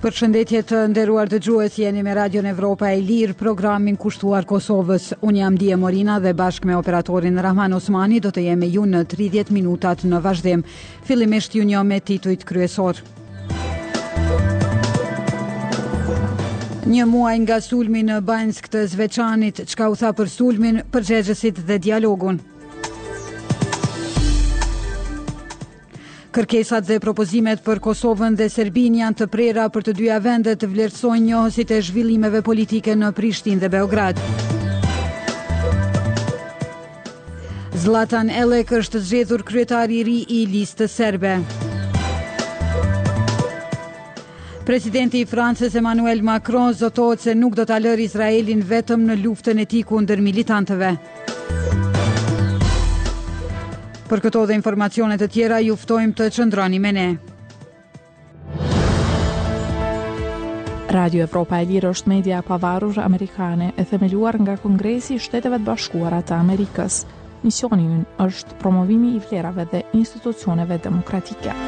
Përshëndetje të nderuar dëgjues, jeni me Radion Evropa e Lirë, programin kushtuar Kosovës. Unë jam Dije Morina dhe bashkë me operatorin Rahman Osmani do të jemi ju në 30 minutat në vazhdim. Fillimisht ju njoh me titujt kryesor. Një muaj nga sulmi në Banjsk të Zveçanit, çka u tha për sulmin, përgjegjësit dhe dialogun. Kërkesat dhe propozimet për Kosovën dhe Serbinë janë të prera për të dyja vendet të vlerësojnë njohësit e zhvillimeve politike në Prishtinë dhe Beograd. Zlatan Elek është zgjedhur kryetari i ri i listës serbe. Presidenti i Francës Emmanuel Macron zotohet se nuk do ta lërë Izraelin vetëm në luftën e tij kundër militantëve. Për këto dhe informacionet të tjera, ju ftojmë të qëndroni me ne. Radio Evropa e Lirë është media pavarur amerikane e themeluar nga Kongresi i Shteteve të Bashkuara të Amerikës. Misioni i ynë është promovimi i vlerave dhe institucioneve demokratike.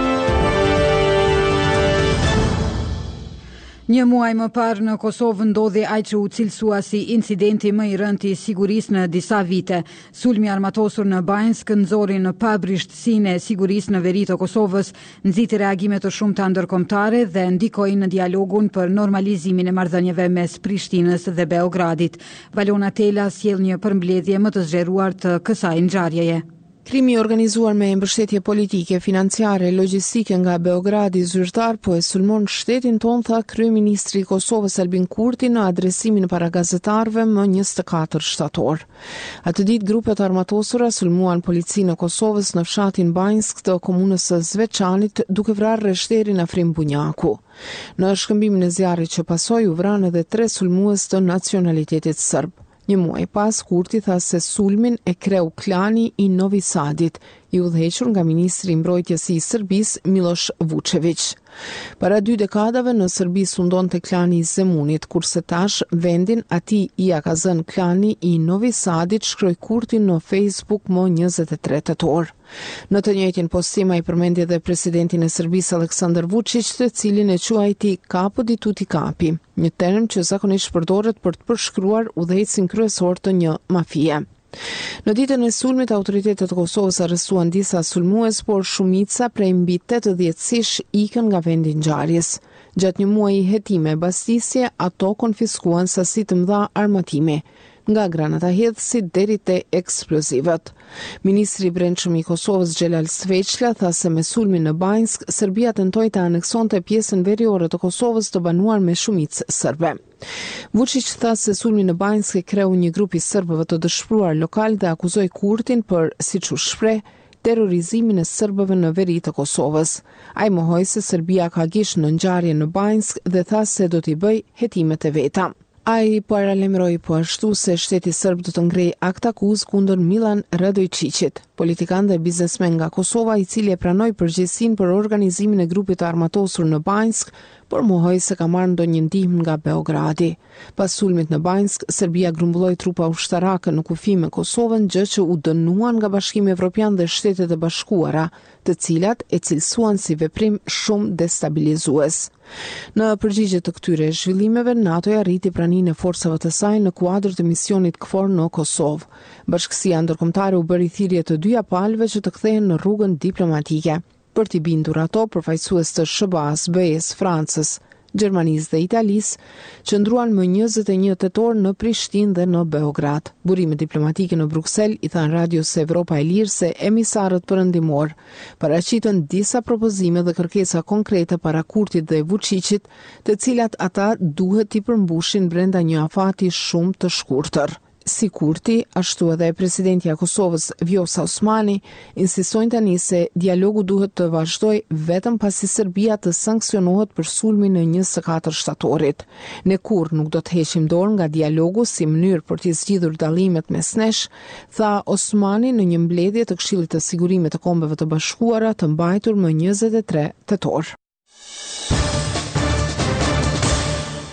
Një muaj më parë në Kosovë ndodhi ai që u cilësua si incidenti më i rëndë i sigurisë në disa vite. Sulmi armatosur në Banjsk nxori në pabrishtsinë e sigurisë në veri të Kosovës, nxiti reagime të shumta ndërkombëtare dhe ndikoi në dialogun për normalizimin e marrëdhënieve mes Prishtinës dhe Beogradit. Valona Tela sjell një përmbledhje më të zgjeruar të kësaj ngjarjeje. Krimi i organizuar me mbështetje politike, financiare, logjistike nga Beogradi zyrtar po e sulmon shtetin ton, tha kryeministri i Kosovës Albin Kurti në adresimin para gazetarëve më 24 shtator. Atë ditë grupet armatosura sulmuan policinë e Kosovës në fshatin Banjsk të komunës së Zveçanit duke vrarë rreshterin Afrim Bunjaku. Në shkëmbimin e zjarrit që pasoi u vranë edhe 3 sulmues të nacionalitetit serb. Një muaj pas, Kurti tha se sulmin e kreu klani i Novi Sadit, i udhëhequr nga ministri i mbrojtjes i Serbisë Miloš Vučević. Para 2 dekadave në Serbi sundonte klani i Zemunit, kurse tash vendin atij ia ka zënë klani i Novi Sadit, shkroi Kurti në Facebook më 23 tetor. Në të njëjtin postim ai përmendi edhe presidentin e Serbisë Aleksandar Vučić, të cilin e quajti Capo di tutti capi, një term që zakonisht përdoret për të përshkruar udhëhecin kryesor të një mafie. Në ditën e sulmit, autoritetet e Kosovës arrestuan disa sulmues, por shumica prej mbi 80-sish ikën nga vendi i ngjarjes. Gjatë një muaji hetime e bastisje, ato konfiskuan sasi të mëdha armatimi, nga granata hedhësit deri te eksplozivat. Ministri i Brendshëm i Kosovës Xhelal Sveçla tha se me sulmin në Banjsk, Serbia tentoi të aneksonte pjesën veriore të Kosovës të banuar me shumicë serbe. Vučić tha se sulmi në Banjsk e kreu një grup i serbëve të dëshpëruar lokal dhe akuzoi Kurtin për, siç u shpreh, terrorizimin e serbëve në veri të Kosovës. Ai mohoi se Serbia ka gishtë në ngjarje në Banjsk dhe tha se do t'i bëj hetimet e veta. Ai paralajmëroi po ashtu se shteti serb do të ngrejë akt akuzë kundër Milan Radojčićit, politikan dhe biznesmen nga Kosova, i cili e pranoi përgjegjësinë për organizimin e grupit të armatosur në Banjsk, por mohoi se ka marrë ndonjë ndihmë nga Beogradi. Pas sulmit në Banjsk, Serbia grumbulloi trupa ushtarake në kufi me Kosovën, gjë që u dënuan nga Bashkimi Evropian dhe Shtetet e Bashkuara, të cilat e cilësuan si veprim shumë destabilizues. Në përgjigje të këtyre zhvillimeve, NATO-ja arriti praninë e forcave të saj në kuadër të misionit KFOR në Kosovë. Bashkësia ndërkombëtare u bëri thirrje të dyja palëve që të kthehen në rrugën diplomatike. Për t'i bindur ato, përfaqësues të SBA-s, BE-s, Francës, Gjermanisë dhe Italisë, qëndruan më 21 tetor në Prishtinë dhe në Beograd. Burimet diplomatike në Bruksel i thanë Radios Evropa e Lirë se emisarët perëndimor paraqitën disa propozime dhe kërkesa konkrete para Kurtit dhe Vučićit, të cilat ata duhet t'i përmbushin brenda një afati shumë të shkurtër. Si Kurti, ashtu edhe presidenti i Kosovës Vjosa Osmani insistojnë tani se dialogu duhet të vazhdojë vetëm pasi Serbia të sanksionohet për sulmin e 24 shtatorit. Ne kurrë nuk do të heqim dorë nga dialogu si mënyrë për të zgjidhur dallimet mes nesh, tha Osmani në një mbledhje të Këshillit të Sigurimit të Kombeve të Bashkuara të mbajtur më 23 tetor.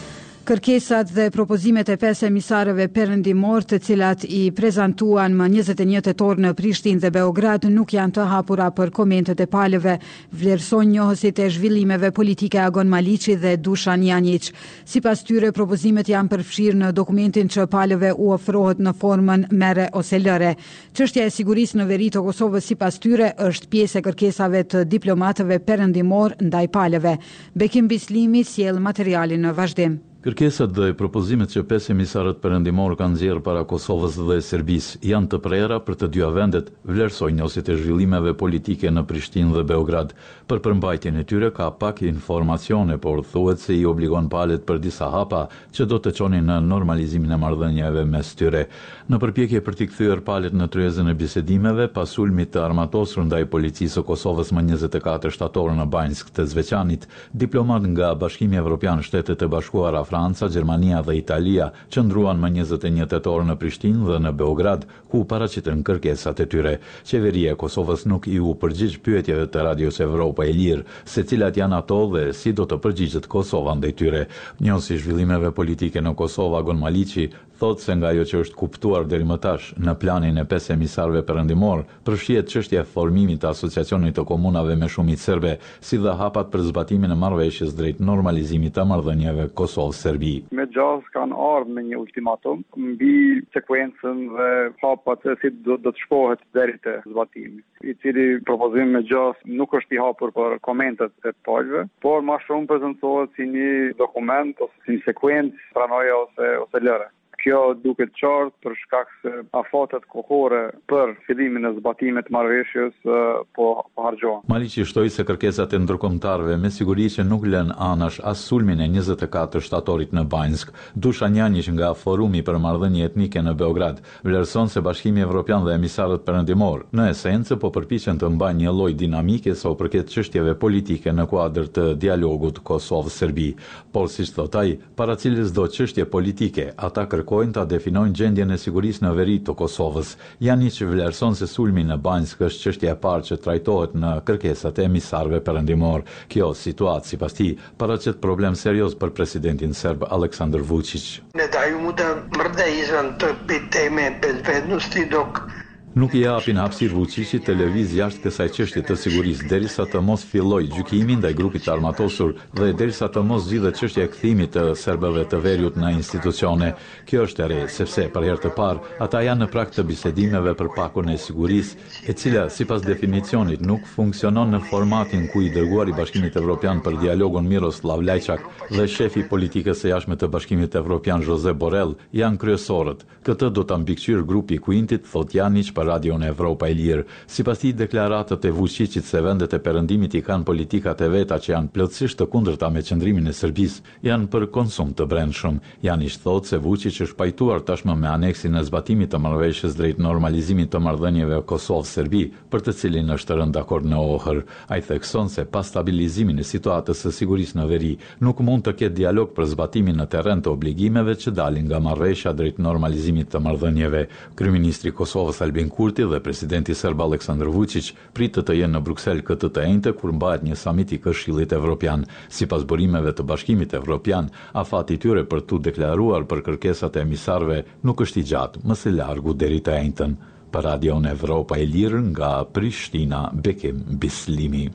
Kërkesat dhe propozimet e 5 emisarëve perëndimor, të cilat i prezantuan më 21 tetor në Prishtinë dhe Beograd, nuk janë të hapura për komentet e palëve, vlerëson njohësit e zhvillimeve politike Agon Maliqi dhe Dushan Janjic. Sipas tyre, propozimet janë përfshirë në dokumentin që palëve u ofrohet në formën merre ose lëre. Çështja e sigurisë në veri të Kosovës sipas tyre është pjesë e kërkesave të diplomatëve perëndimor ndaj palëve. Bekim Bislimi sjell materialin në vazhdim. Kërkesat dhe propozimet që 5 emisarët perëndimor kanë nxjerrë para Kosovës dhe Serbisë janë të prera për të dyja vendet, vlerësojnë njohësit e zhvillimeve politike në Prishtinë dhe Beograd. Për përmbajtjen e tyre ka pak informacione, por thuhet se i obligon palët për disa hapa që do të çonin në normalizimin e marrëdhënieve mes tyre. Në përpjekje për t'i kthyer palët në tryezën e bisedimeve, pas sulmit të armatosur ndaj policisë së Kosovës më 24 shtator në Banjsk të Zveçanit, diplomat nga Bashkimi Evropian, Shtetet e Bashkuara, Franca, Gjermania dhe Italia qëndruan më 21 tetor në Prishtinë dhe në Beograd, ku paraqiten kërkesat e tyre. Qeveria e Kosovës nuk i u përgjigj pyetjeve të Radios Evropa e Lirë, se cilat janë ato dhe si do të përgjigjet Kosova ndaj tyre. Njësi zhvillimeve politike në Kosovë, Agon Maliqi, thotë se nga ajo që është kuptuar deri më tash në planin e 5 emisarëve perëndimor, përfshihet çështja e formimit të asociacionit të komunave me shumicë serbe, si dhe hapat për zbatimin e marrëveshjes drejt normalizimit të marrëdhënieve Kosovë-Serbi. Me gjas kanë ardhur me një ultimatum mbi sekuencën dhe hapat se si do të shkohet deri te zbatimi, i cili propozim me gjas nuk është i hapur për komentet e palëve, por më shumë prezantohet si një dokument ose si një sekuencë pranoje ose lëre. Kjo duket qartë për shkak se afatet kohore për fillimin e zbatimit marrëveshjes po harxhohen. Maliqi shtoi se kërkesat e ndërkombëtarëve me siguri që nuk lën anash as sulmin e 24 shtatorit në Banjsk. Dushan Janjic nga Forumi për Marrëdhënie Etnike në Beograd vlerëson se Bashkimi Evropian dhe emisarët perëndimor në esencë po përpiqen të mbajnë një lloj dinamike sa u përket çështjeve politike në kuadër të dialogut Kosovë-Serbi. Por siç thot ai, paracilës çdo çështje politike, ata kërkojnë ta definojnë gjendjen e sigurisë në veri të Kosovës. Janjic vlerëson se sulmi në Banjsk është çështja e parë që trajtohet në kërkesat e emisarëve perëndimor. Kjo situatë sipas tij paraqet problem serioz për presidentin serb Aleksandar Vučić. Nuk i japin hapësirë Vučićit të lëviz jashtë kësaj çështje të sigurisë derisa të mos fillojë gjykimi ndaj grupit të armatosur dhe derisa të mos zgjidhet çështja e kthimit të serbëve të veriut në institucione. Kjo është e re, sepse për herë të parë ata janë në prag të bisedimeve për pakun e sigurisë, e cila sipas definicionit nuk funksionon në formatin ku i dërguari i Bashkimit Evropian për dialogun Miroslav Lajçak dhe shefi i politikës së jashtme të Bashkimit Evropian Josep Borrell janë kryesorët. Këtë do ta mbikëqyr grupi i Kuintit, thot Janjic për Radion Evropa e Lirë. Sipas tij, deklaratët e Vučićit se vendet e perëndimit i kanë politikat e veta që janë plotësisht të kundërta me qëndrimin e Serbisë, janë për konsum të brendshëm. Janjic thotë se Vučić është pajtuar tashmë me aneksin e zbatimit të marrëveshjes drejt normalizimit të marrëdhënieve Kosovë-Serbi, për të cilin është rënë dakord në Ohër. Ai thekson se pas stabilizimin e situatës së sigurisë në veri, nuk mund të ketë dialog për zbatimin në terren të obligimeve që dalin nga marrëveshja drejt normalizimit të marrëdhënieve. Kryeministri i Kosovës Albin Kurti dhe presidenti serb Aleksandar Vučić pritet të jenë në Bruksel këtë të enjte kur mbahet një samit i Këshillit Evropian. Sipas burimeve të Bashkimit Evropian, afati i tyre për tu deklaruar për kërkesat e emisarëve nuk është i gjatë, më së largu deri të enjtën. Për Radion Evropa e Lirë nga Prishtina, Bekim Bislimi.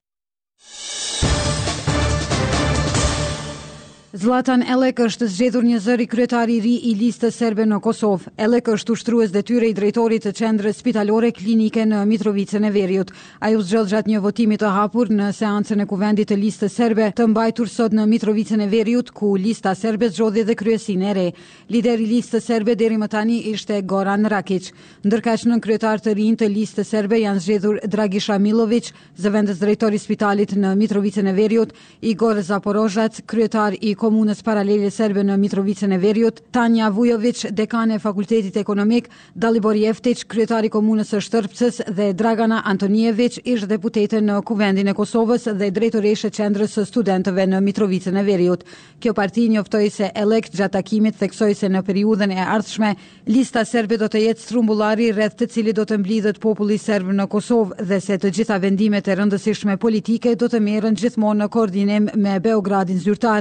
Zlatan Elek është zgjedhur një zëri kryetari i ri i listës serbe në Kosovë. Elek është ushtrues detyre i drejtorit të qendrës spitalore klinike në Mitrovicën e Veriut. Ai u zgjodh gjatë një votimi të hapur në seancën e kuvendit të listës serbe të mbajtur sot në Mitrovicën e Veriut, ku lista serbe zgjodhi dhe kryesinë e re. Lideri i listës serbe deri më tani ishte Goran Rakić. Ndërkaq nën kryetar të rinj të listës serbe janë zgjedhur Dragiša Milović, zëvendës drejtori i spitalit në Mitrovicën e Veriut, Igor Zaporozhac, kryetar i komunës paralele serbe në Mitrovicën e Veriut, Tanja Vujović, dekane e Fakultetit Ekonomik, Dalibor Jeftić, kryetari i komunës së Shtërpcës dhe Dragana Antonijević, ish deputete në Kuvendin e Kosovës dhe drejtoreshe e qendrës së studentëve në Mitrovicën e Veriut. Kjo parti njoftoi se Elek gjatë takimit theksoi se në periudhën e ardhshme lista serbe do të jetë strumbullari rreth të cilit do të mblidhet populli serb në Kosovë dhe se të gjitha vendimet e rëndësishme politike do të merren gjithmonë në koordinim me Beogradin zyrtar dhe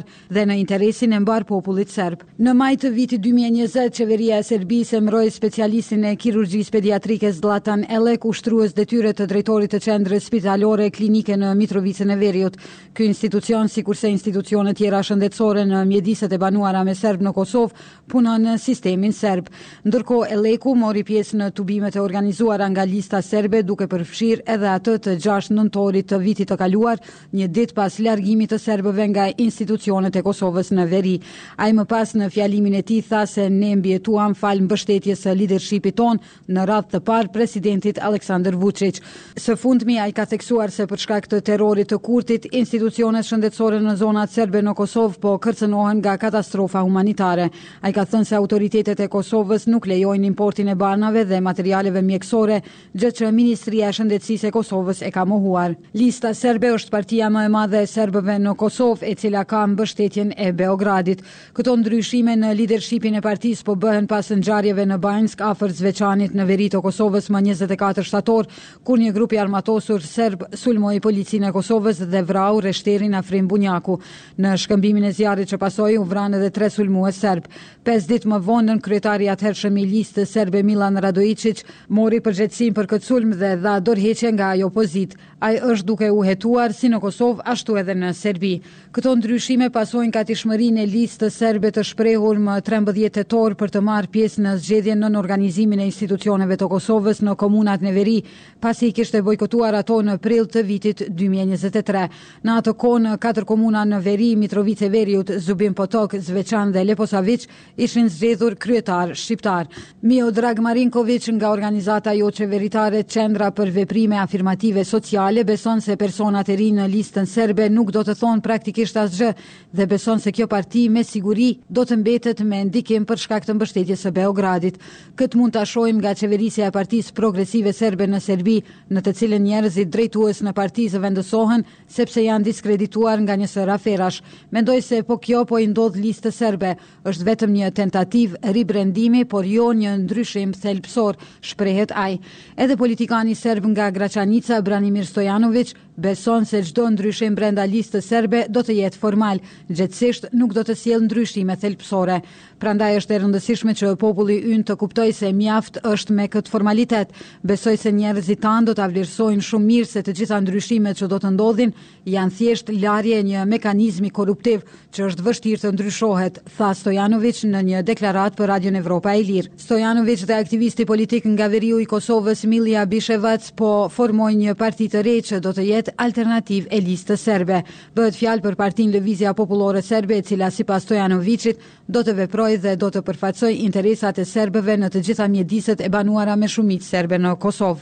në interesin e mbar popullit serb. Në maj të vitit 2020, qeveria e Serbisë mbroi specialistin e kirurgjisë pediatrike Zlatan Elek, ushtrues detyre të drejtorit të qendrës spitalore klinike në Mitrovicën e Veriut. Ky institucion, sikurse institucione tjera shëndetësore në mjediset e banuara me serb në Kosovë, punon në sistemin serb. Ndërkohë Eleku mori pjesë në tubimet e organizuara nga lista serbe, duke përfshirë edhe atë të 6 nëntorit të vitit të kaluar, një ditë pas largimit të serbëve nga institucionet e Kosovës në veri. Ai më pas në fjalimin e tij tha se ne mbjetuam fal mbështetjes së leadershipit ton në radhë të parë presidentit Aleksandar Vučić. Së fundmi ai ka theksuar se për shkak të terrorit të Kurtit, institucionet shëndetësore në zonat serbe në Kosovë po kërcënohen nga katastrofa humanitare. Ai ka thënë se autoritetet e Kosovës nuk lejojnë importin e banave dhe materialeve mjekësore, gjë që Ministria e Shëndetësisë e Kosovës e ka mohuar. Lista serbe është partia më e madhe e serbëve në Kosovë, e cila ka mbështetjen e Beogradit. Këto ndryshime në lidershipin e partisë po bëhen pas ngjarjeve në Banjsk afër Zveçanit në veri të Kosovës më 24 shtator, kur një grup i armatosur serb sulmoi policinë e Kosovës dhe vrau reshterin Afrim Bunjaku. Në shkëmbimin e zjarrit që pasoi u vranë edhe 3 sulmues serb. 5 ditë më vonë, kryetari i atëhershëm i listës serbe Milan Radojičić mori përgjegjësinë për këtë sulm dhe dha dorëheqje nga ai opozitë. Ai është duke u hetuar si në Kosovë ashtu edhe në Serbi. Këto ndryshime pasojnë gatishmërinë e listës serbe të shprehur më 13 tetor për të marrë pjesë në zgjedhjen nën organizimin e institucioneve të Kosovës në komunat në veri, pasi i kishte bojkotuar ato në prill të vitit 2023. Në atë kohë në 4 komuna në veri, Mitrovica e Veriut, Zubin Potok, Zveçan dhe Leposavić, ishin zgjedhur kryetar shqiptar. Miodrag Marinković nga organizata jo qeveritare Qendra për veprime afirmative sociale beson se personat e rinj në listën serbe nuk do të thonë praktikisht asgjë dhe beson se kjo parti me siguri do të mbetet me ndikim për shkak të mbështetjes së Beogradit. Këtë mund ta shohim nga qeverisja e Partisë Progresive Serbe në Serbi, në të cilën njerëzit drejtues në parti zëvendësohen sepse janë diskredituar nga një sër aferash. Mendoj se po kjo po i ndodh listës serbe, është vetëm një tentativë ribrendimi, por jo një ndryshim thelbësor, shprehet ai. Edhe politikani serb nga Gračanica, Branimir Stojanović, beson se çdo ndryshim brenda listës serbe do të jetë formal, gjithsesi nuk do të sjellë ndryshime thelbësore. Prandaj është e rëndësishme që populli ynë të kuptojë se mjaft është me këtë formalitet. Besoj se njerëzit tanë do ta vlerësojnë shumë mirë se të gjitha ndryshimet që do të ndodhin janë thjesht larje e një mekanizmi korruptiv që është vështirë të ndryshohet, tha Stojanović në një deklaratë për Radion Evropa e Lirë. Stojanović dhe aktivisti politik nga veriu i Kosovës Milija Bishevac po formojnë një parti të re që do të jetë alternativë e listës serbe. Bëhet fjalë për Partinë Lëvizja Popullore Serbe, e cila sipas Stojanovićit do të veprojë dhe do të përfaqësojë interesat e serbëve në të gjitha mjediset e banuara me shumicë serbe në Kosovë.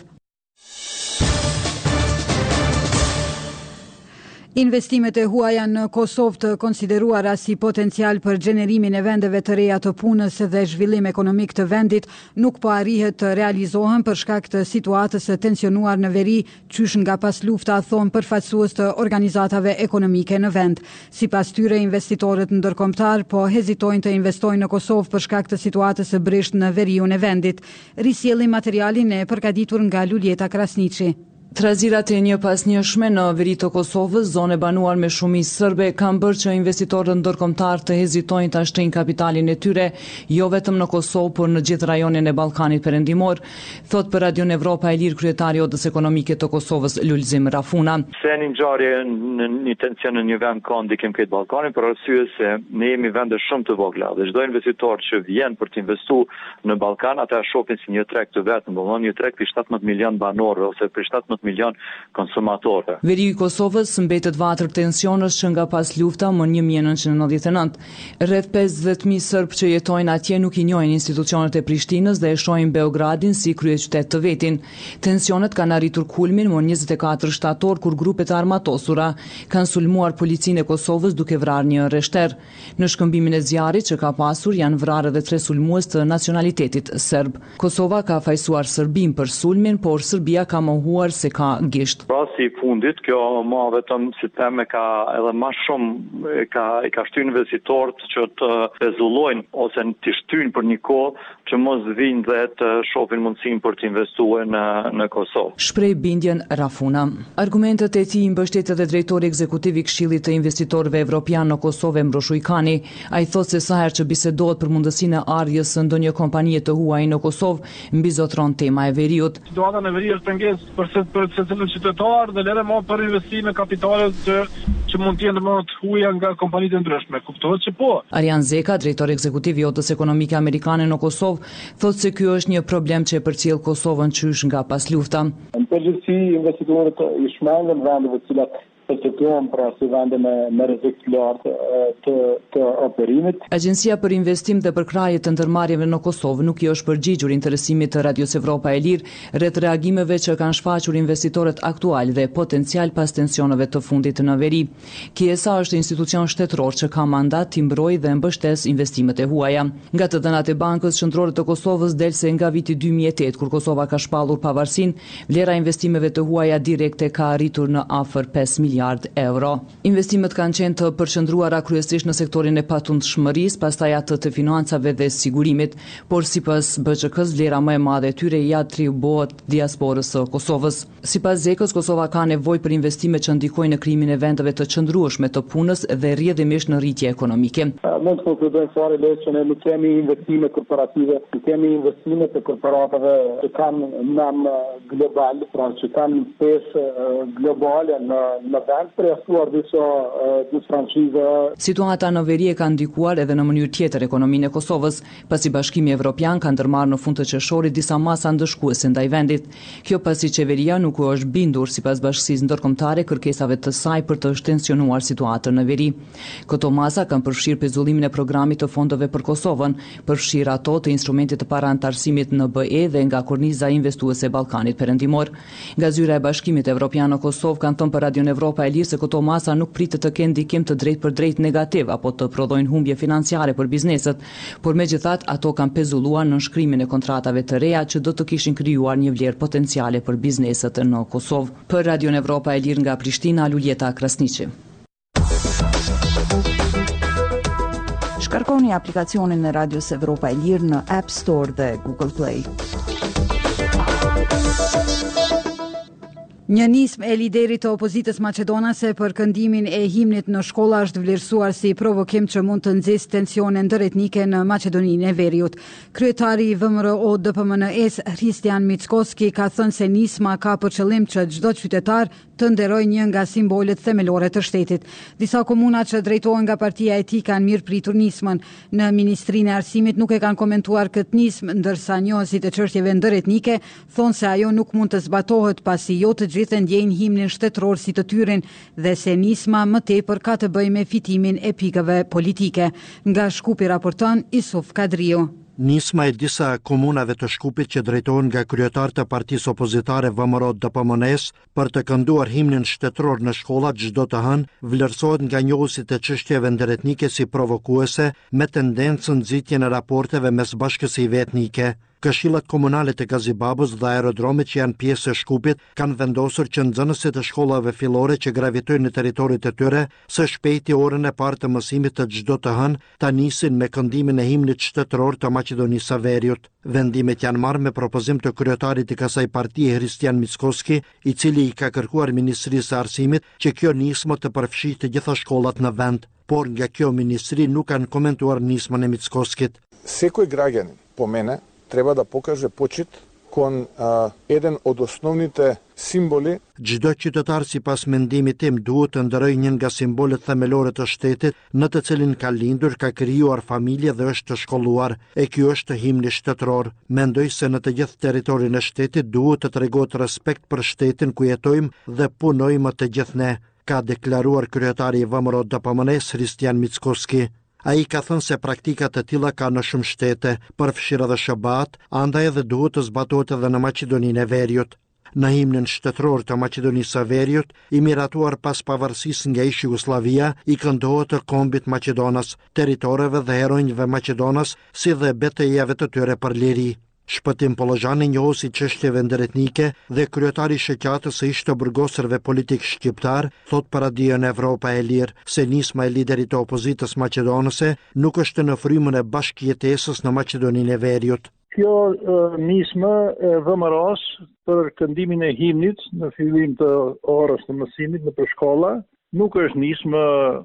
Investimet e huaja në Kosovë të konsideruara si potencial për gjenerimin e vendeve të reja të punës dhe zhvillim ekonomik të vendit nuk po arrihet të realizohen për shkak të situatës së tensionuar në veri, qysh nga pas lufta, thon përfaqësues të organizatave ekonomike në vend. Sipas tyre, investitorët ndërkombëtar po hezitojnë të investojnë në Kosovë për shkak të situatës së brisht në veriun e vendit. Risjellim materialin e përgatitur nga Luljeta Krasniqi. Trazirat e një pas njëshme në veri të Kosovës, zone banuar me shumicë serbe, kanë bërë që investitorët ndërkombëtar të hezitojnë të ashtrojnë kapitalin e tyre, jo vetëm në Kosovë, por në gjithë rajonin e Ballkanit Perëndimor, thot për Radion Evropa e Lirë kryetari i Odës Ekonomike të Kosovës Lulzim Rafuna. Se një ngjarje në një tension në një vend ka ndikim këtë Ballkanin, për arsye se ne jemi vende shumë të vogla dhe çdo investitor që vjen për të investuar në Ballkan, ata shohin si një treg të vetëm, domthonë një treg për 17 milion banorë ose për 17 milion konsumatorë. Veri i Kosovës mbetet vatër tensionës që nga pas lufta më 1999. Rreth 50.000 serb që jetojnë atje nuk i njohin institucionet e Prishtinës dhe e shohin Beogradin si kryeqytet të vetin. Tensionet kanë arritur kulmin më 24 shtator kur grupet armatosura kanë sulmuar policinë e Kosovës duke vrarë një rreshter. Në shkëmbimin e zjarrit që ka pasur janë vrarë edhe 3 sulmues të nacionalitetit serb. Kosova ka fajsuar Serbin për sulmin, por Serbia ka mohuar se se ka gisht. Rasti I fundit, kjo ma vetëm si teme ka edhe ma shumë ka shtynë investitorët që të pezullojnë ose të shtynë për një kohë që mos vinë dhe të shohin mundësinë për të investuar në Kosovë. Shpreh bindjen Rafuna. Argumentet e tij I mbështet edhe drejtori ekzekutiv I Këshillit të Investitorëve Evropian në Kosovë Mbrosh Ujkani. Ai thotë se sa herë që bisedohet për mundësinë e ardhjes së ndonjë kompanie të huaj në Kosovë, mbizotron tema e veriut. Situata në veri është pengesë për secilin qytetar dhe lere më për investime kapitale që mund të jenë më të huaja nga kompanitë e ndryshme. Kuptohet që po. Arjan Zeka, drejtori ekzekutiv I Otës Ekonomike Amerikane në Kosovë, thotë se ky është një problem që e përcjell Kosovën qysh nga pas lufta. Në përgjithësi investitorët I shmangën vendeve të cilat perceptuan pra si vende me rrezik të lartë të operimit. Agjencia për Investim dhe Përkrahje të Ndërmarrjeve në Kosovë nuk I është përgjigjur interesimit të Radios Evropa e Lirë rreth reagimeve që kanë shfaqur investitorët aktual dhe potencial pas tensioneve të fundit në veri. KSA është institucion shtetëror që ka mandat të mbrojë dhe mbështes investimet e huaja. Nga të dhënat e Bankës Qendrore të Kosovës del se nga viti 2008, kur Kosova ka shpallur pavarësinë, vlera e investimeve të huaja direkte ka arritur në afër 5 miliardë euro. Investimet kanë qenë të përqendruara kryesisht në sektorin e patundshmërisë, pastaj atë të financave dhe sigurimit, por sipas BÇK-s vlera më e madhe e tyre I atribuohet diasporës së Kosovës. Sipas Zekës, Kosova ka nevojë për investime që ndikojnë në krijimin e vendeve të qëndrueshme të punës dhe rrjedhimisht në rritje ekonomike. Mund të konkludojmë fare le që ne nuk kemi investime korporative, nuk kemi investime të korporatave që kanë nam global, pra që kanë pesë globale në vend për jashtuar disa franchize. Situata në veri e ka ndikuar edhe në mënyrë tjetër ekonominë e Kosovës, pasi Bashkimi Evropian ka ndërmarrë në fund të qershorit disa masa ndëshkuese ndaj vendit. Kjo pasi qeveria nuk u është bindur sipas Bashkisë Ndërkombëtare kërkesave të saj për të shtensionuar situatën në veri. Këto masa kanë përfshirë pezullimin e programit të fondeve për Kosovën, përfshirë ato të instrumentit të parantarësimit në BE dhe nga korniza investuese e Ballkanit Perëndimor. Nga zyra e Bashkimit Evropian në Kosovë kanë thënë për Radion Evropa e Lirë se këto masa nuk pritet të kenë ndikim të drejtë për drejtë negativ apo të prodhojnë humbje financiare për bizneset, por megjithatë ato kanë pezulluar në nënshkrimin e kontratave të reja që do të kishin krijuar një vlerë potenciale për bizneset në Kosovë. Për Radion Evropa e Lirë nga Prishtina, Luljeta Krasniqi. Shkarkoni aplikacionin e Radios Evropa e Lirë në App Store dhe Google Play. Një nismë e liderit të opozitës maqedonase për këndimin e himnit në shkolla është vlerësuar si provokim që mund të nxjisë tensione ndëretnike në Maqedoninë e Veriut. Kryetari I VMRO DPMNE-s Hristian Mickoski ka thënë se nisma ka për qëllim që çdo qytetar të nderojë një nga simbolet themelore të shtetit. Disa komuna që drejtohen nga partia e tij kanë mirëpritur nismën. Në Ministrinë e Arsimit nuk e kanë komentuar këtë nismë, ndërsa njohësit e çështjeve ndërretnike thonë se ajo nuk mund të zbatohet pasi jo të gjithë ndjejnë himnin shtetëror si të tyrin dhe se nisma më tepër ka të bëjë me fitimin e pikave politike. Nga Shkupi raporton Isuf Kadriu. Nisma e disa komunave të Shkupit që drejtohen nga kryetar të partisë opozitare VMRO DPMNE-s për të kënduar himnin shtetëror në shkolla çdo të hënë vlerësohet nga njohësit e çështjeve ndërretnike si provokuese me tendencën nxitjen e raporteve mes bashkësive etnike. Këshillat komunale të Gazibabës dhe aerodromit që janë pjesë e Shkupit kanë vendosur që nxënësit e shkollave fillore që gravitojnë në territorit e tyre së shpejti orën e parë të mësimit të çdo të hënë ta nisin me këndimin e himnit shtetëror të Maqedonisë së Veriut. Vendimet janë marrë me propozim të kryetarit të kësaj partie Hristian Mickoski, I cili I ka kërkuar Ministrisë së Arsimit që kjo nismë të përfshijë të gjitha shkollat në vend, por nga kjo ministri nuk kanë komentuar nismën e Mickoskit. Секој граѓанин, по мене, treba da pokaže počit kon jedan od osnovните simboli. Çdo qytetar sipas mendimit tim duhet të ndërojë një nga simbolet themelore të shtetit në të cilin ka lindur, ka krijuar familje dhe është të shkolluar, e ky është himni shtetëror. Mendoj se në të gjithë territorin e shtetit duhet të tregohet respekt për shtetin ku jetojmë dhe punojmë të gjithë ne, ka deklaruar kryetari I VMRO DPMNE-s Hristian Mickoski. Ai ka thënë se praktikat të tilla ka në shumë shtete, përfshirë edhe Shabat, andaj edhe duhet të zbatohet edhe në Maqedoninë e Veriut. Në himnin shtetëror të Maqedonisë së Veriut, I miratuar pas pavarësisë nga ish Jugosllavia, I këndohet të kombit Maqedonas, territoreve dhe heronjve Maqedonas, si dhe betejave të tyre për liri. Shpëtim Pollazhani njohësi çështjeve ndërretnike dhe kryetari i shoqatës së ish të burgosërve politik shqiptar, thot për Radion Evropa e Lirë se nisma e liderit të opozitës maqedonëse nuk është në frymën e bashkëjetesës në Maqedoninë e Veriut. Kjo nismë e VMRO-s për këndimin e himnit në fillim të orës të mësimit në shkolla nuk është nismë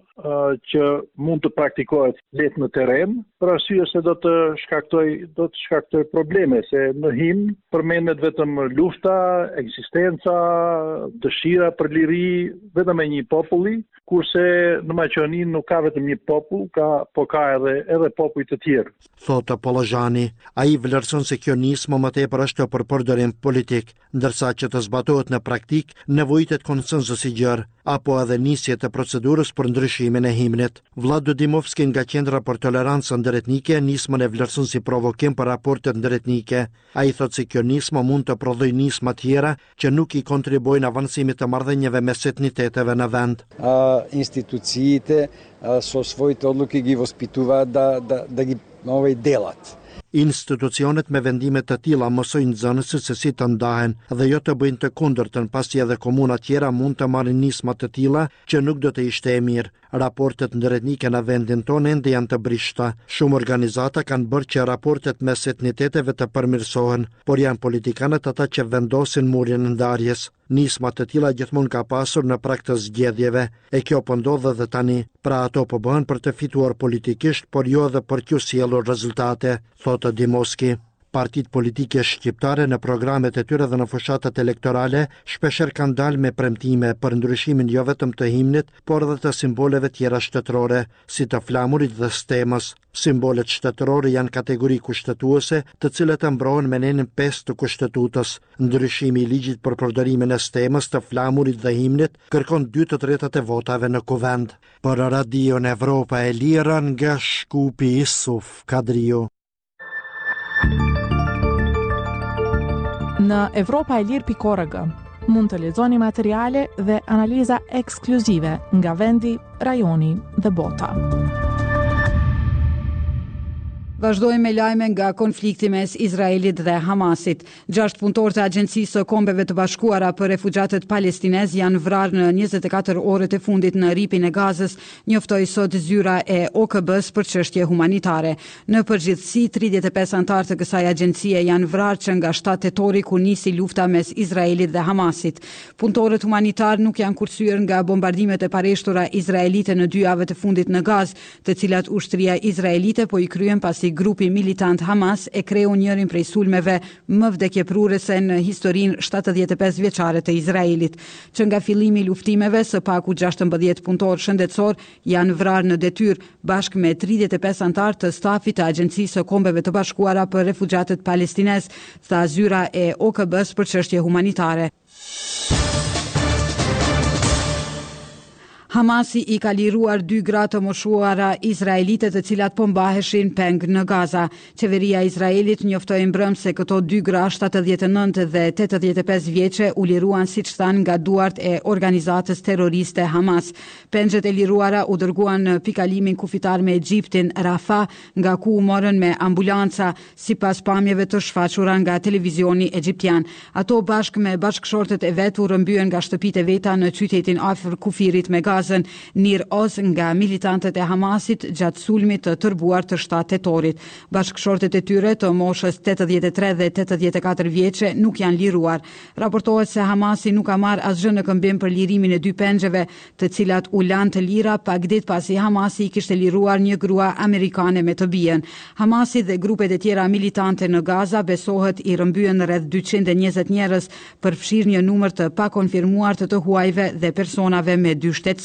që mund të praktikohet lehtë në terren, për arsye se do të shkaktoj probleme, se në himn përmendet vetëm lufta, ekzistenca, dëshira për liri vetëm e një populli, kurse në Maqedoni nuk ka vetëm një popull, po ka edhe popull të tjerë. Thotë Pollazhani, ai vlerëson se kjo nismë më tepër është për përdorim politik, ndërsa që të zbatohet në praktik nevojitet konsensus i gjerë, apo edhe nisje të procedurës për ndryshimin e himnit. Vlad Dodimovski nga Qendra për Tolerancë Ndërretnike nismën e vlerëson si provokim për raportet ndërretnike. Ai thotë se kjo nismë mund të prodhojë nisma tjera që nuk i kontribuojnë avancimit të marrëdhënieve mes etniteteve në vend. Институциите со своите одлуки ги воспитуваат да ги делат. Institucionet me vendime të tilla mësojnë nxënësit se si të ndahen dhe jo të bëjnë të kundërtën, pasi edhe komuna tjera mund të marrin nisma të tilla që nuk do të ishte e mirë. Raportet ndërretnike në vendin tonë ende janë të brishta. Shumë organizata kanë bërë që raportet mes etniteteve të përmirësohen, por janë politikanët ata që vendosin murin e ndarjes. Nisma të tilla gjithmonë ka pasur në prag të zgjedhjeve, e kjo po ndodh edhe tani. Pra ato po bëhen për të fituar politikisht, por jo edhe për t'u sjellur rezultate, thotë Dimoski. Partitë politike shqiptare në programet e tyre dhe në fushatat elektorale shpesher kanë dalë me premtime për ndryshimin jo vetëm të himnit, por edhe të simboleve tjera shtetërore, si të flamurit dhe stemës. Simbolet shtetërore janë kategori kushtetuese, të cilët mbrohen me nenin 5 të Kushtetutës. Ndryshimi i ligjit për përdorimin e stemës, të flamurit dhe himnit kërkon 2/3 e votave në kuvend. Për Radion Evropa e Lirë nga Shkupi Isuf Kadriu. Në evropaelir.org mund të lexoni materiale dhe analiza ekskluzive nga vendi, rajoni dhe bota. Vazhdojmë me lajme nga konflikti mes Izraelit dhe Hamasit. 6 punëtorë të Agjencisë së Kombeve të Bashkuara për refugjatët palestinez janë vrarë në 24 orët e fundit në ripin e Gazës, njoftoi sot zyra e OKB-s për çështje humanitare. Në përgjithësi, 35 anëtar të kësaj agjencie janë vrarë që nga 7 tetori kur nisi lufta mes Izraelit dhe Hamasit. Punëtorët humanitar nuk janë kursyer nga bombardimet e pareshtura izraelite në 2 javët e fundit në Gazë, të cilat ushtria izraelite po i kryen pasi grupi militant Hamas e kreu njërin prej sulmeve më vdekjeprurese në historinë 75 vjeçare të Izraelit. Që nga fillimi i luftimeve, së paku 16 punëtorë shëndetësor janë vrarë në detyrë bashkë me 35 anëtar të stafit të Agjencisë së Kombeve të Bashkuara për refugjatët palestinez, tha zyra e OKB-s për çështje humanitare. Hamasi i ka liruar 2 gra të moshuara izraelite të cilat po mbaheshin peng në Gaza. Qeveria e Izraelit njoftoi mbrëm se këto 2 gra 79 dhe 85 vjeçe u liruan siç thanë nga duart e organizatës terroriste Hamas. Pengjet e liruara u dërguan në pikalimin kufitar me Egjiptin Rafah, nga ku u morën me ambulanca, sipas pamjeve të shfaqura nga televizioni egjiptian. Ato bashkë me bashkëshortet e vet u rrëmbyen nga shtëpitë e veta në qytetin afër kufirit me Gaza, Nir Oz, nga militantët e Hamasit gjatë sulmit të tërbuar të 7 tetorit. Bashkëshortet e tyre të moshës 83 dhe 84 vjeçe nuk janë liruar. Raportohet se Hamasi nuk ka marrë asgjë në këmbim për lirimin e 2 pengjeve, të cilat u lanë të lira pak ditë pasi Hamasi kishte liruar një grua amerikane me të bien. Hamasi dhe grupet e tjera militante në Gaza besohet i rrëmbyen rreth 220 njerëz, përfshirë një numër të pakonfirmuar të huajve dhe personave me 2 shtetësi.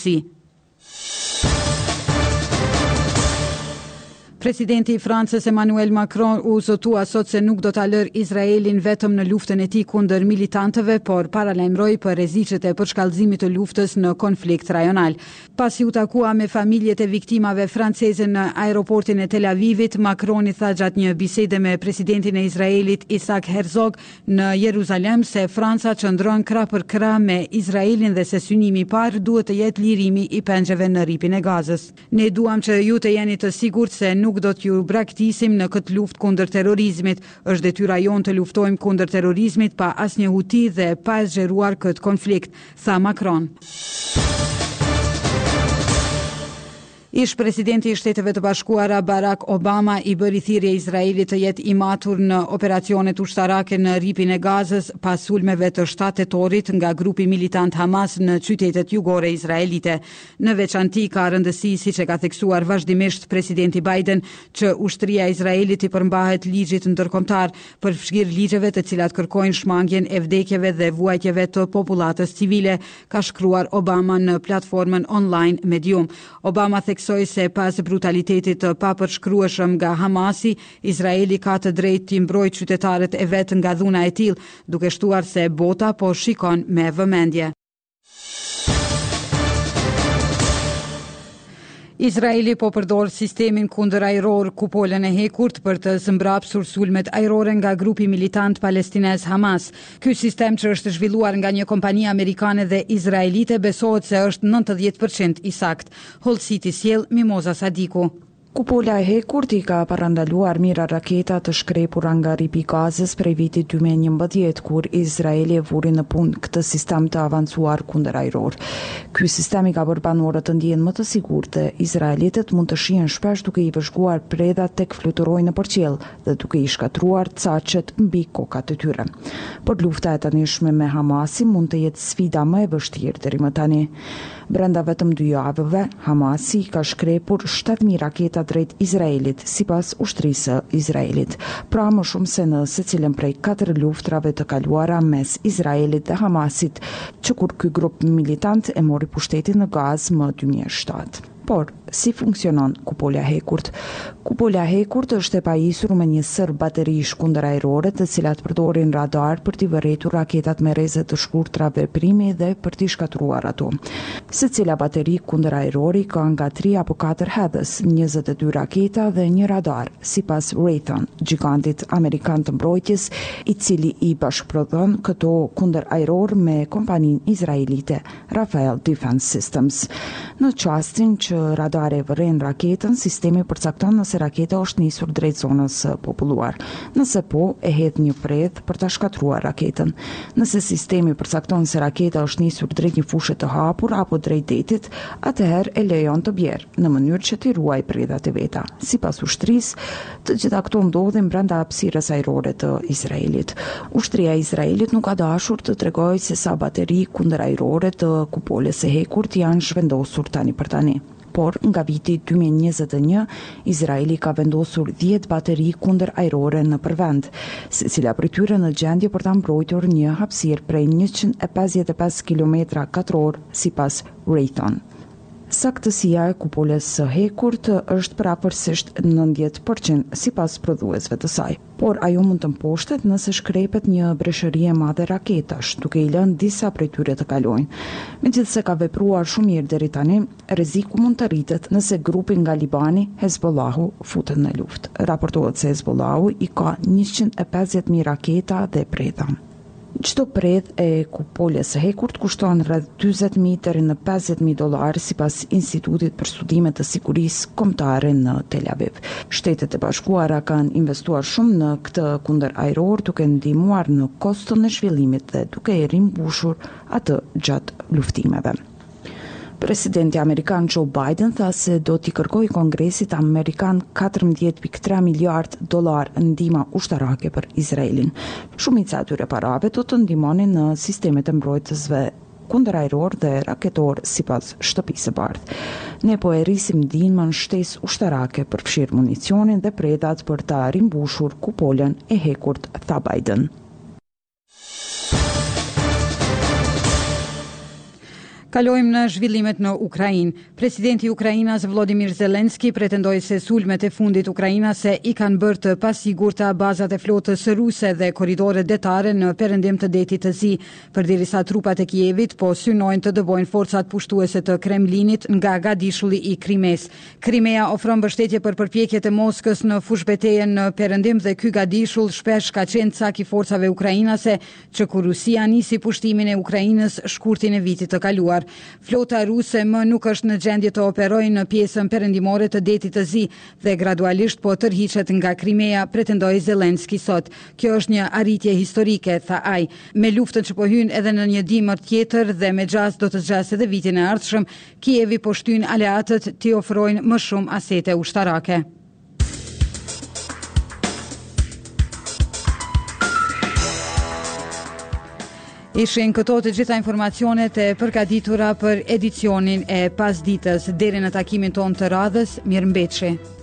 Presidenti i Francës Emmanuel Macron u zotua sot se nuk do ta lër Izraelin vetëm në luftën e tij kundër militantëve, por paralajmëroi për rreziqet e përshkallëzimit të luftës në konflikt rajonal. Pasi u takua me familjet e viktimave franceze në aeroportin e Tel Avivit, Macron i tha gjatë një bisede me presidentin e Izraelit Isaac Herzog në Jeruzalem se Franca qëndron krah për krah me Izraelin dhe se synimi i parë duhet të jetë lirimi i pengjeve në ripin e Gazës. Ne duam që ju të jeni të sigurt se nuk nuk do t'ju braktisim në këtë luftë kundër terrorizmit. Është detyra jonë të luftojmë kundër terrorizmit pa asnjë huti dhe pa zgjeruar këtë konflikt, tha Macron. Ish presidenti i Shteteve të Bashkuara Barack Obama i bëri thirrje Izraelit të jetë i matur në operacionet ushtarake në ripin e Gazës pas sulmeve të 7 tetorit nga grupi militant Hamas në qytetet jugore izraelite. Në veçanti ka rëndësi, siç e ka theksuar vazhdimisht presidenti Biden, që ushtria e Izraelit i përmbahet ligjit ndërkombëtar për fshir ligjeve të cilat kërkojnë shmangjen e vdekjeve dhe vuajtjeve të popullatës civile, ka shkruar Obama në platformën online Medium. Obama se pas brutalitetit të papërshkrueshëm nga Hamasi, Izraeli ka të drejtë t'i mbrojtë qytetarët e vet nga dhuna e tillë, duke shtuar se bota po shikon me vëmendje. Izraeli po përdor sistemin kundër ajror kupolën e hekurt për të zëmbrapsur sulmet ajrore nga grupi militant palestinez Hamas. Ky sistem që është zhvilluar nga një kompani amerikane dhe izraelite besohet se është 90% i sakt. Hull City sjell Mimoza Sadiku. Kupola e hekurt i ka parandaluar mira raketa të shkrepura nga ripi Gazës prej vitit 2011, kur Izraeli e vuri në punë këtë sistem të avancuar kundër ajror. Ky sistem i ka bërë banorët të ndjehen më të sigurtë. Izraelitët mund të shihen shpesh duke i vëzhguar predat tek fluturojnë nëpër qiell dhe duke i shkatruar caqet mbi kokat e tyre. Por lufta e tanishme me Hamasin mund të jetë sfida më e vështirë deri më tani. Brenda vetëm 2 javëve, Hamasi ka shkrepur 7.000 raketa drejt Izraelit, sipas ushtrisë Izraelit. Pra më shumë se në secilën prej 4 luftrave të kaluara mes Izraelit dhe Hamasit, që kur ky grup militant e mori pushtetin në Gazë më 2007. Por, si funksionon kupola hekurt? Kupola hekurt është e pajisur me një sër baterish kundërajrore të cilat përdorin radar për t'i vërejtur raketat me rreze të shkurtra veprimi dhe për t'i shkatruar ato. Secila bateri kundërajrori ka nga 3 apo 4 hedhës, 22 raketa dhe një radar, sipas Raytheon, gigantit amerikan të mbrojtjes, i cili i bashkëprodhon këto kundërajror me kompaninë izraelite Rafael Defense Systems. Në çastin që radare vëren raketën, sistemi përcakton nëse raketa është nisur drejt zonës populluar. Nëse po, e hedh një predh për ta shkatruar raketën. Nëse sistemi përcakton se raketa është nisur drejt një fushe të hapur apo drejt detit, atëherë e lejon të bjerë në mënyrë që t'i ruaj predhat e veta. Sipas ushtrisë, të gjitha këto ndodhin brenda hapësirës ajrore të Izraelit. Ushtria e Izraelit nuk ka dashur të tregojë se sa bateri kundërajrore të kupolës së hekurt janë zhvendosur tani për tani. Por nga viti 2021, Izraeli ka vendosur 10 bateri kundër ajrore në përvend, secila prej tyre në gjendje për ta mbrojtur një hapësirë prej 155 km2 sipas Raytheon. Saktësia e kupolës së hekurt është praportësisht 90% sipas prodhuesve të saj, por ajo mund të mposhtet nëse shkrepet një breshëri e madhe raketash, duke i lënë disa prej tyre të kalojnë. Megjithse ka vepruar shumë mirë deri tani, rreziku mund të rritet nëse grupi nga Libani, Hezbollahu, futet në luftë. Raportohet se Hezbollahu i ka 150.000 raketa dhe predha. Çdo predh e kupolës së hekurt kushton rreth $40.000 deri në $50.000 sipas Institutit për Studime të Sigurisë Kombëtare në Tel Aviv. Shtetet e Bashkuara kanë investuar shumë në këtë kundërajror, duke ndihmuar në koston e zhvillimit dhe duke i rimbushur atë gjatë luftimeve. Presidenti amerikan Joe Biden tha se do t'i kërkojë Kongresit amerikan $14.3 miliard ndihmë ushtarake për Izraelin. Shumica e atyre parave do të ndihmonin në sistemet e mbrojtësve kundërajror dhe raketor sipas Shtëpisë së Bardhë. Ne po e rrisim ndihmën shtesë ushtarake për fshir municionin dhe predat për ta rimbushur kupolën e hekurt, tha Biden. Kalojmë në zhvillimet në Ukrainë. Presidenti i Ukrainës Volodymyr Zelensky pretendoi se sulmet e fundit ukrainase i kanë bërë të pasigurta bazat e flotës ruse dhe korridoret detare në perëndim të detit të Zi, përderisa trupat e Kievit po synojnë të dëbojnë forcat pushtuese të Kremlinit nga gadishulli i Krimes. Krimea ofron mbështetje për përpjekjet e Moskës në fushbetejën në perëndim dhe ky gadishull shpesh ka qenë cak i forcave ukrainase që kur Rusia nisi pushtimin e Ukrainës shkurtin e vitit të kaluar. Flota ruse më nuk është në gjendje të operojë në pjesën perëndimore të detit të Zi dhe gradualisht po tërhiqet nga Krimea, pretendoi Zelenski sot. Kjo është një arritje historike, tha ai. Me luftën që po hyn edhe në një dimër tjetër dhe me gjas do të zgjasë edhe vitin e ardhshëm, Kievi po shtyn aleatët t'i ofrojnë më shumë asete ushtarake. Ishin këto të gjitha informacionet e përgatitura për edicionin e pasditës. Deri në takimin ton të radhës, mirëmbëjtje.